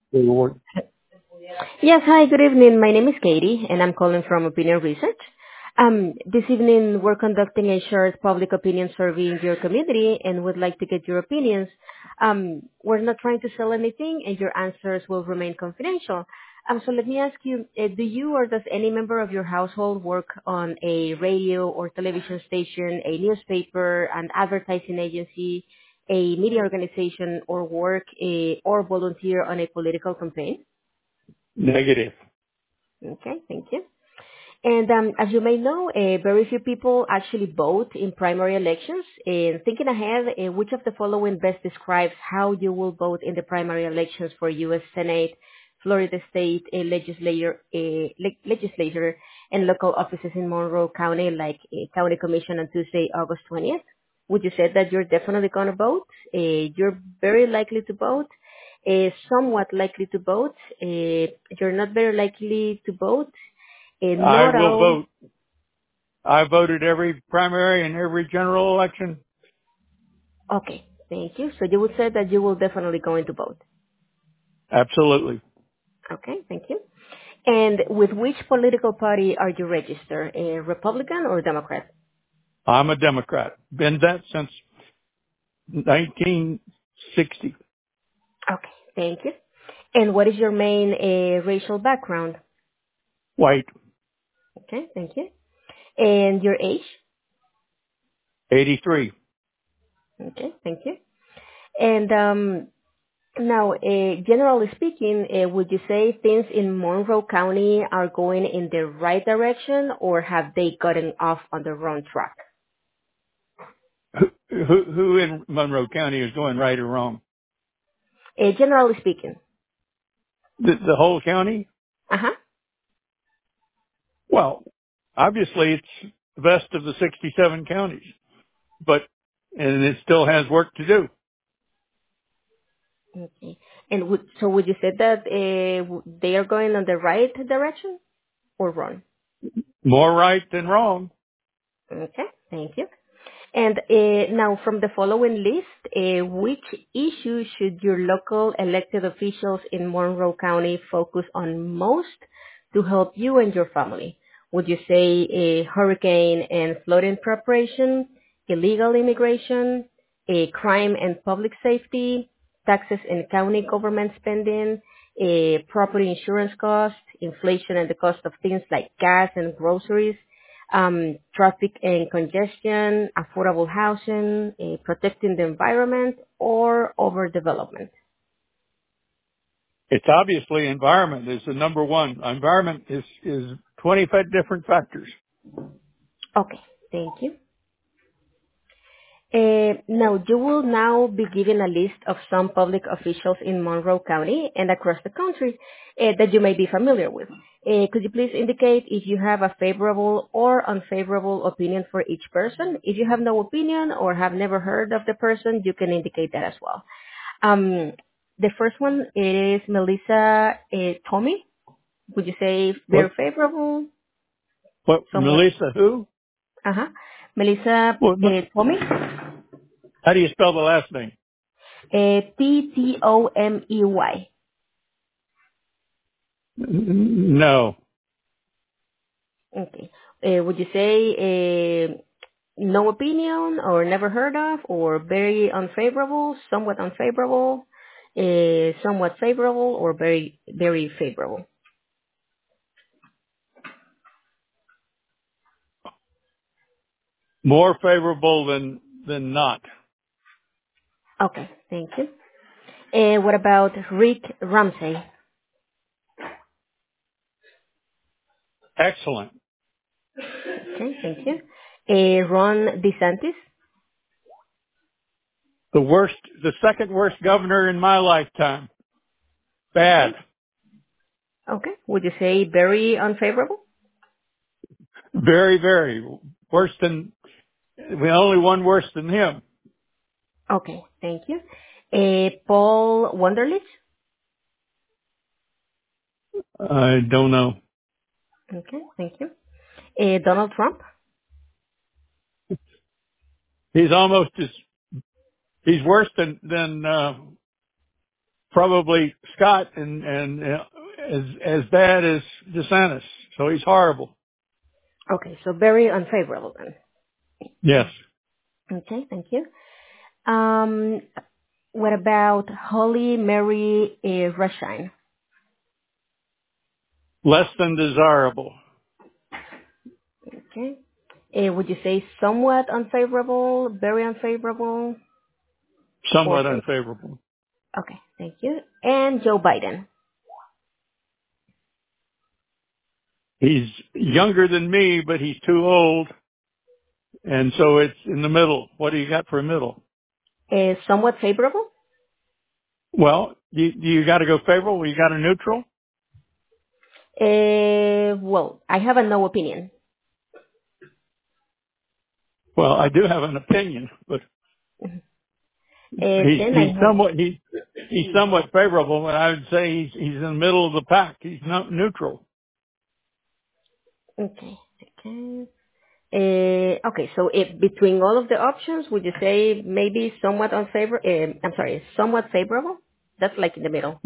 Lord. Yes, hi, good evening. My name is Katie, and I'm calling from Opinion Research. This evening, we're conducting a short public opinion survey in your community and would like to get your opinions. We're not trying to sell anything, and your answers will remain confidential. So let me ask you, do you or does any member of your household work on a radio or television station, a newspaper, an advertising agency, a media organization, or work or volunteer on a political campaign? Negative. Okay, thank you. And as you may know, very few people actually vote in primary elections. And thinking ahead, which of the following best describes how you will vote in the primary elections for U.S. Senate, Florida State legislature, and local offices in Monroe County, like County Commission on Tuesday, August 20th? Would you say that you're definitely going to vote? You're very likely to vote, somewhat likely to vote, you're not very likely to vote, I not will all. vote. I voted every primary and every general election. Okay, thank you. So you would say that you will definitely going to vote. Absolutely. Okay, thank you. And with which political party are you registered? A Republican or Democrat? I'm a Democrat. Been that since 1960. Okay, thank you. And what is your main racial background? White. Okay, thank you. And your age? 83. Okay, thank you. And now, generally speaking, would you say things in Monroe County are going in the right direction, or have they gotten off on the wrong track? Who in Monroe County is going right or wrong? Generally speaking. The whole county? Uh-huh. Well, obviously it's the best of the 67 counties, and it still has work to do. Okay. And would you say that they are going on the right direction or wrong? More right than wrong. Okay, thank you. And now, from the following list, which issue should your local elected officials in Monroe County focus on most to help you and your family? Would you say hurricane and flooding preparation, illegal immigration, crime and public safety, taxes and county government spending, property insurance costs, inflation and the cost of things like gas and groceries, traffic and congestion, affordable housing, protecting the environment, or overdevelopment? It's obviously environment is the number one. Environment is 25 different factors. Okay, thank you. Now, you will now be given a list of some public officials in Monroe County and across the country that you may be familiar with. Could you please indicate if you have a favorable or unfavorable opinion for each person? If you have no opinion or have never heard of the person, you can indicate that as well. Um, the first one is Melissa Tomei. Would you say very What, favorable? Somewhat. Melissa who? Uh-huh. Melissa Well, Tomei. how do you spell the last name? Ttomey. No. Okay. Would you say no opinion or never heard of or very unfavorable, somewhat unfavorable, somewhat favorable, or very, very favorable? More favorable than not. Okay, thank you. What about Rick Ramsey? Excellent. Okay, thank you. Ron DeSantis? The second worst governor in my lifetime. Okay. Bad. Okay. Would you say very unfavorable? Very, very. Worse than, we only one worse than him. Okay, thank you. Paul Wunderlich? I don't know. Okay, thank you. Donald Trump? He's almost as, he's worse than probably Scott and as bad as DeSantis. So he's horrible. Okay, so very unfavorable then. Yes. Okay, thank you. What about Holly Mary Rushine? Less than desirable. Okay. Would you say somewhat unfavorable, very unfavorable, or Somewhat favorable? unfavorable. Okay, thank you. And Joe Biden. He's younger than me, but he's too old. And so it's in the middle. What do you got for a middle? Somewhat favorable? Well, you got to go favorable. You got a neutral. Well, I have a no opinion. Well, I do have an opinion, but Then I have, he's somewhat favorable, but I would say he's in the middle of the pack. He's not neutral. okay, okay. Okay, so if between all of the options, would you say maybe somewhat somewhat favorable? That's like in the middle.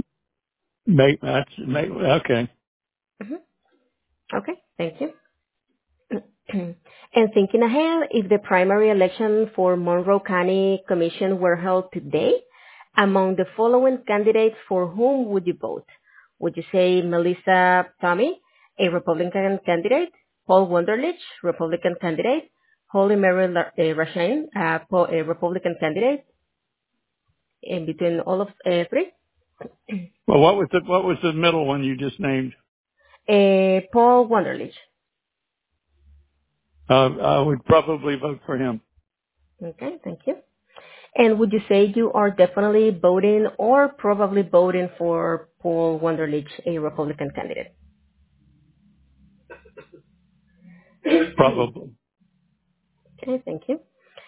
Okay. hmm Okay, thank you. And thinking ahead, if the primary election for Monroe County Commission were held today, among the following candidates, for whom would you vote? Would you say Melissa Tomei, a Republican candidate, Paul Wunderlich, Republican candidate, Holly Mary Rushine, a Republican candidate, in between all of three? Well, what was the middle one you just named? Paul Wunderlich. I would probably vote for him. Okay, thank you. And would you say you are definitely voting or probably voting for Paul Wunderlich, a Republican candidate? Probably. Okay, thank you.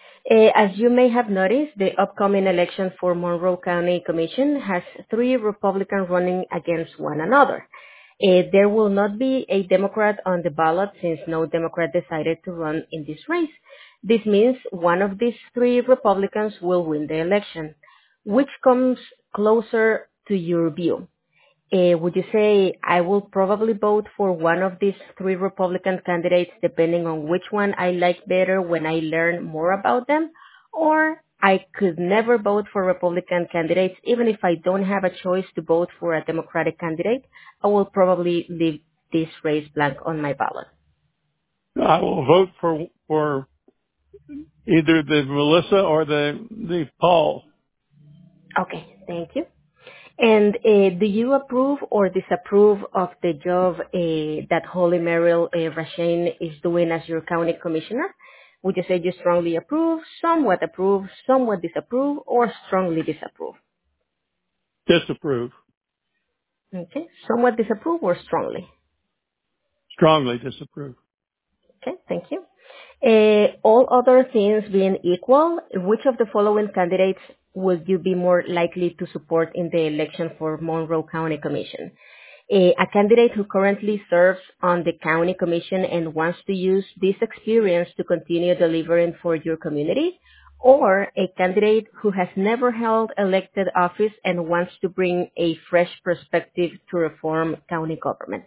As you may have noticed, the upcoming election for Monroe County Commission has three Republicans running against one another. There will not be a Democrat on the ballot since no Democrat decided to run in this race. This means one of these three Republicans will win the election. Which comes closer to your view? Would you say I will probably vote for one of these three Republican candidates depending on which one I like better when I learn more about them? Or I could never vote for Republican candidates even if I don't have a choice to vote for a Democratic candidate? I will probably leave this race blank on my ballot. I will vote for either the Melissa or the Paul. Okay, thank you. And do you approve or disapprove of the job that Holly Merrill Rashane is doing as your county commissioner? Would you say you strongly approve, somewhat disapprove, or strongly disapprove? Disapprove. Okay, somewhat disapprove or strongly? Strongly disapprove. Okay, thank you. All other things being equal, which of the following candidates would you be more likely to support in the election for Monroe County Commission? A candidate who currently serves on the county commission and wants to use this experience to continue delivering for your community, or a candidate who has never held elected office and wants to bring a fresh perspective to reform county government.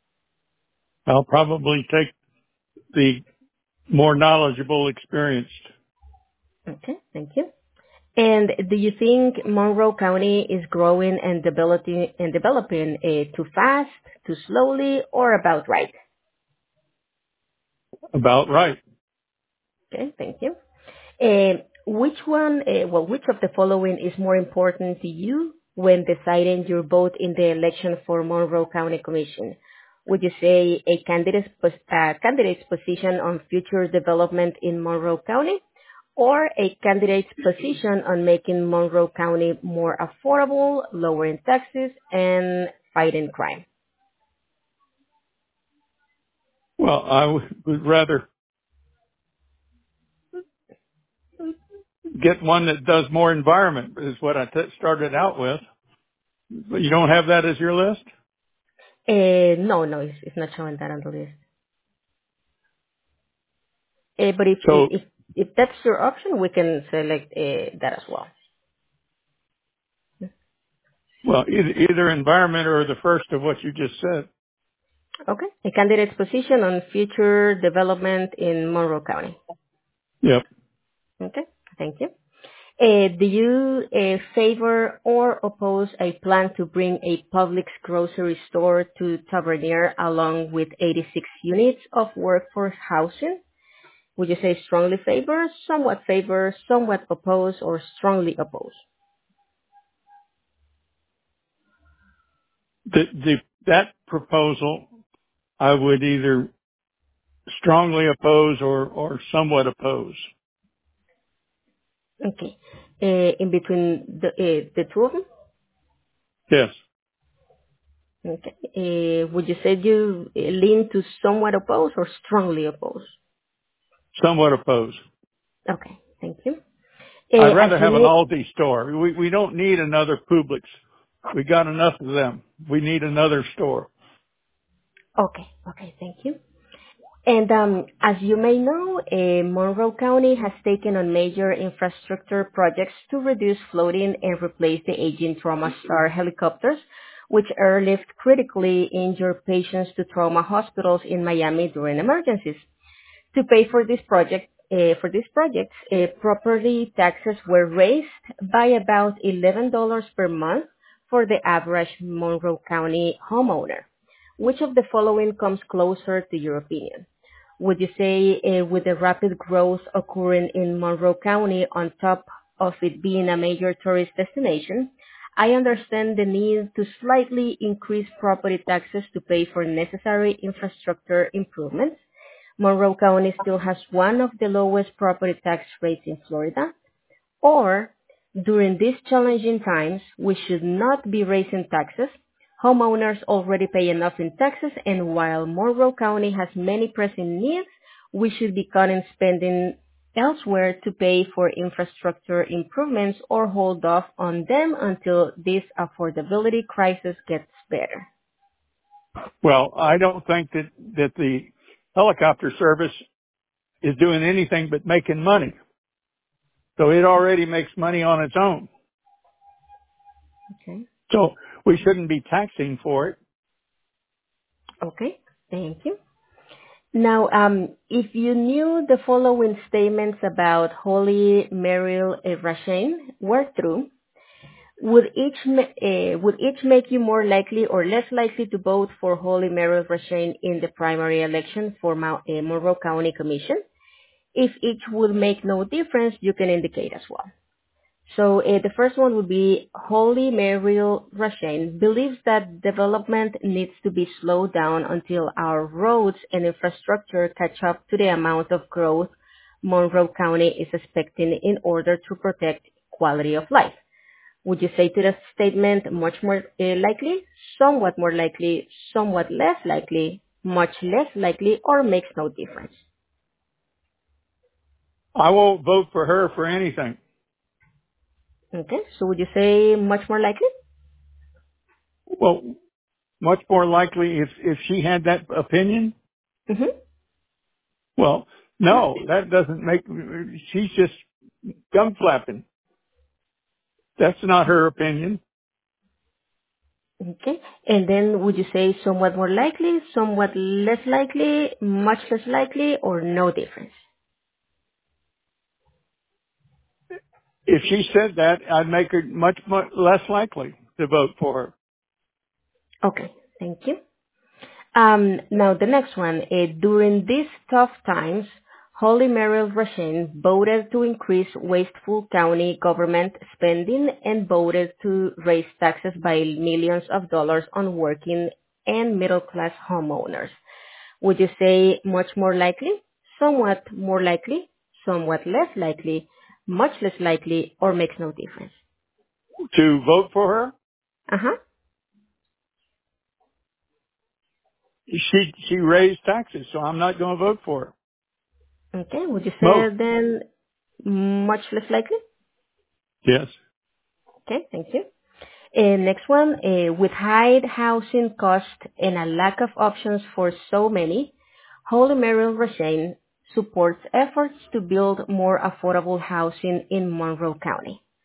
I'll probably take the more knowledgeable, experienced. Okay, thank you. And do you think Monroe County is growing and developing too fast, too slowly, or about right? About right. Okay, thank you. Which of the following is more important to you when deciding your vote in the election for Monroe County Commission? Would you say a candidate's position on future development in Monroe County, or a candidate's position on making Monroe County more affordable, lowering taxes, and fighting crime? Well, I would rather get one that does more environment is what I started out with. But you don't have that as your list? No, it's not showing that on the list. But So, if that's your option, we can select that as well. Well, either environment or the first of what you just said. Okay. A candidate's position on future development in Monroe County. Yep. Okay. Thank you. Do you favor or oppose a plan to bring a Publix grocery store to Tavernier along with 86 units of workforce housing? Would you say strongly favor, somewhat oppose, or strongly oppose? That proposal, I would either strongly oppose or somewhat oppose. Okay. In between the two of them? Yes. Okay. Would you say you lean to somewhat oppose or strongly oppose? Somewhat oppose. Okay. Thank you. I'd As rather you have an may... Aldi store. We don't need another Publix. We got enough of them. We need another store. Okay. Okay. Thank you. And as you may know, Monroe County has taken on major infrastructure projects to reduce flooding and replace the aging Trauma Star helicopters, which airlift critically injured patients to trauma hospitals in Miami during emergencies. To pay for this project, property taxes were raised by about $11 per month for the average Monroe County homeowner. Which of the following comes closer to your opinion? Would you say with the rapid growth occurring in Monroe County on top of it being a major tourist destination, I understand the need to slightly increase property taxes to pay for necessary infrastructure improvements? Monroe County still has one of the lowest property tax rates in Florida? Or, during these challenging times, we should not be raising taxes. Homeowners already pay enough in taxes, and while Monroe County has many pressing needs, we should be cutting spending elsewhere to pay for infrastructure improvements or hold off on them until this affordability crisis gets better. Well, I don't think that the helicopter service is doing anything but making money. So it already makes money on its own. Okay. So we shouldn't be taxing for it. Okay. Thank you. Now, if you knew the following statements about Holly Merrill Rashane were true, would each make you more likely or less likely to vote for Holly Merrill Rashane in the primary election for Monroe County Commission? If each would make no difference, you can indicate as well. So the first one would be Holly Merrill Rashane believes that development needs to be slowed down until our roads and infrastructure catch up to the amount of growth Monroe County is expecting in order to protect quality of life. Would you say to the statement much more likely, somewhat more likely, somewhat less likely, much less likely, or makes no difference? I won't vote for her for anything. Okay, so would you say much more likely? Well, much more likely if she had that opinion. Mm-hmm. Well, no, that doesn't make, she's just gum flapping. That's not her opinion. Okay. And then would you say somewhat more likely, somewhat less likely, much less likely, or no difference? If she said that, I'd make her much less likely to vote for her. Okay. Thank you. Now the next one. During these tough times, Holly Merrill Rashane voted to increase wasteful county government spending and voted to raise taxes by millions of dollars on working and middle-class homeowners. Would you say much more likely, somewhat more likely, somewhat less likely, much less likely, or makes no difference? To vote for her, Uh-huh. she raised taxes, so I'm not going to vote for her. Okay. Would you say Most, then much less likely? yes. Okay. Thank you. Next one, with high housing cost and a lack of options for so many, Holly Merrill Rashane supports efforts to build more affordable housing in Monroe County.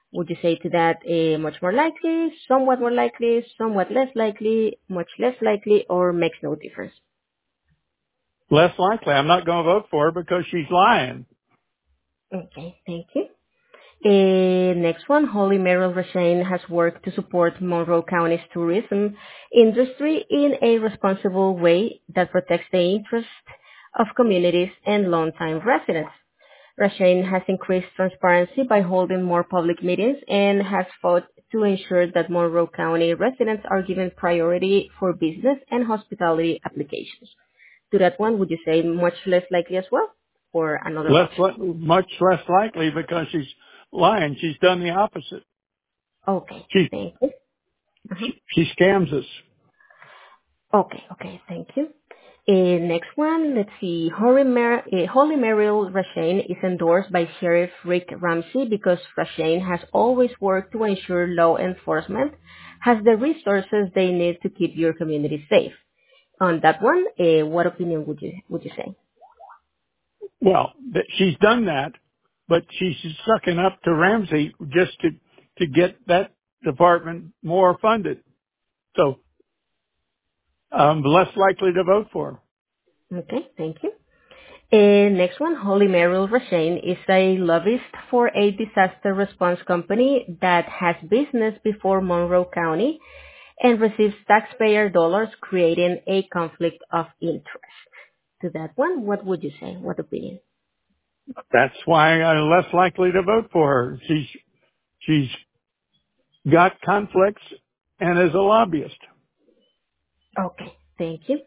Would you say to that much more likely, somewhat less likely, much less likely, or makes no difference? Less likely. I'm not going to vote for her because she's lying. Okay, thank you. Next one, Holly Merrill Rashane has worked to support Monroe County's tourism industry in a responsible way that protects the interests of communities and longtime residents. Rashane has increased transparency by holding more public meetings and has fought to ensure that Monroe County residents are given priority for business and hospitality applications. To that one, would you say much less likely as well, or another option? Much less likely because she's lying. She's done the opposite. Okay, She, thank you. Uh-huh. she scams us. Okay, thank you. Next one, let's see. Holly Merrill Rashane is endorsed by Sheriff Rick Ramsey because Rashane has always worked to ensure law enforcement has the resources they need to keep your community safe. On that one, what opinion would you say? Well, she's done that, but she's sucking up to Ramsey just to get that department more funded. So I'm less likely to vote for her. Okay, thank you. Next one, Holly Merrill Rashane is a lobbyist for a disaster response company that has business before Monroe County and receives taxpayer dollars, creating a conflict of interest. To that one, what would you say? What opinion? That's why I'm less likely to vote for her. She's got conflicts and is a lobbyist. Okay, thank you.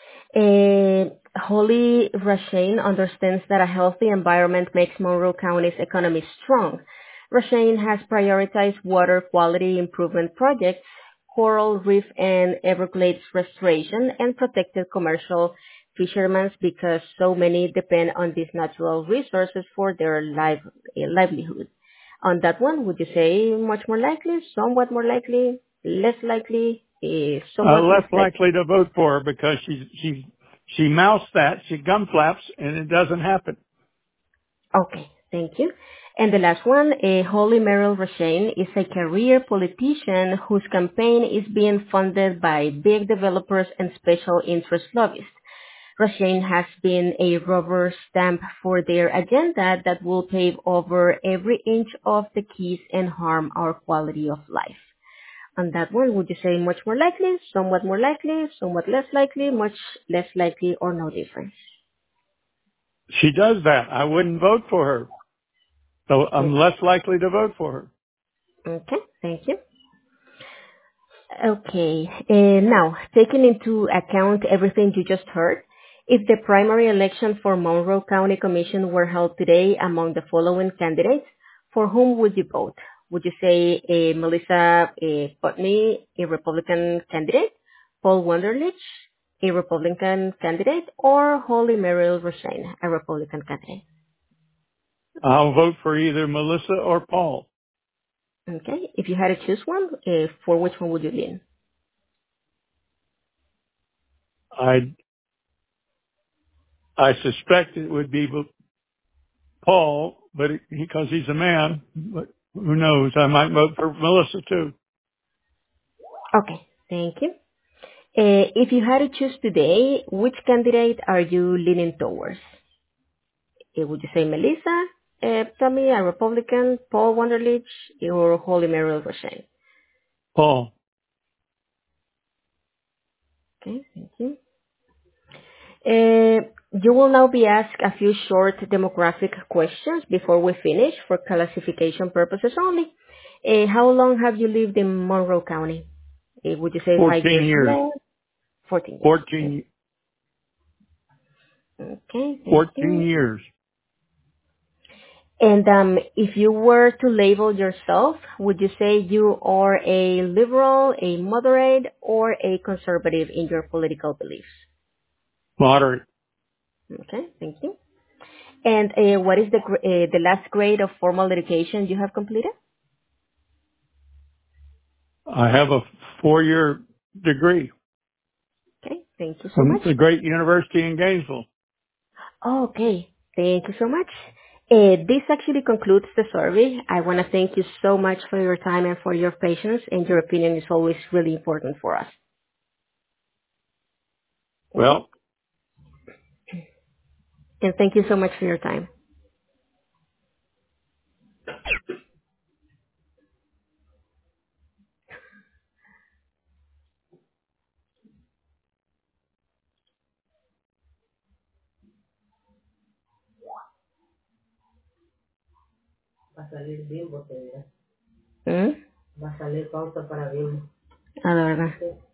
Holly Rashane understands that a healthy environment makes Monroe County's economy strong. Rashane has prioritized water quality improvement projects, coral reef and Everglades restoration, and protected commercial fishermen because so many depend on these natural resources for their livelihood. On that one, would you say much more likely, somewhat more likely, less likely, somewhat less Less likely? likely to vote for her because she mouths that, she gum flaps, and it doesn't happen. Okay, thank you. And the last one, Holly Merrill Rashane is a career politician whose campaign is being funded by big developers and special interest lobbyists. Rashane has been a rubber stamp for their agenda that will pave over every inch of the keys and harm our quality of life. On that one, would you say much more likely, somewhat less likely, much less likely, or no difference? She does that. I wouldn't vote for her. So I'm less likely to vote for her. Okay, thank you. Okay. Now, taking into account everything you just heard, if the primary election for Monroe County Commission were held today among the following candidates, for whom would you vote? Would you say Melissa Putney, a Republican candidate, Paul Wunderlich, a Republican candidate, or Holly Merrill Rashane, a Republican candidate? I'll vote for either Melissa or Paul. Okay. If you had to choose one, for which one would you lean? I suspect it would be Paul, but because he's a man, but who knows? I might vote for Melissa too. Okay. Thank you. If you had to choose today, which candidate are you leaning towards? Would you say Melissa, Tommy, a Republican, Paul Wunderlich, or Holly Merrill Rashane? Paul. Okay, thank you. You will now be asked a few short demographic questions before we finish for classification purposes only. How long have you lived in Monroe County? Would you say 5 14 years or years. more? 14 years. 14 Okay, thank 14 you. years. And if you were to label yourself, would you say you are a liberal, a moderate, or a conservative in your political beliefs? Moderate. Okay, thank you. And what is the last grade of formal education you have completed? I have a 4-year degree Okay, thank you so from much. the great university in Gainesville. Okay, thank you so much. This actually concludes the survey. I want to thank you so much for your time and for your patience, and your opinion is always really important for us. Well, And thank you so much for your time. ¿Mm? A la verdad.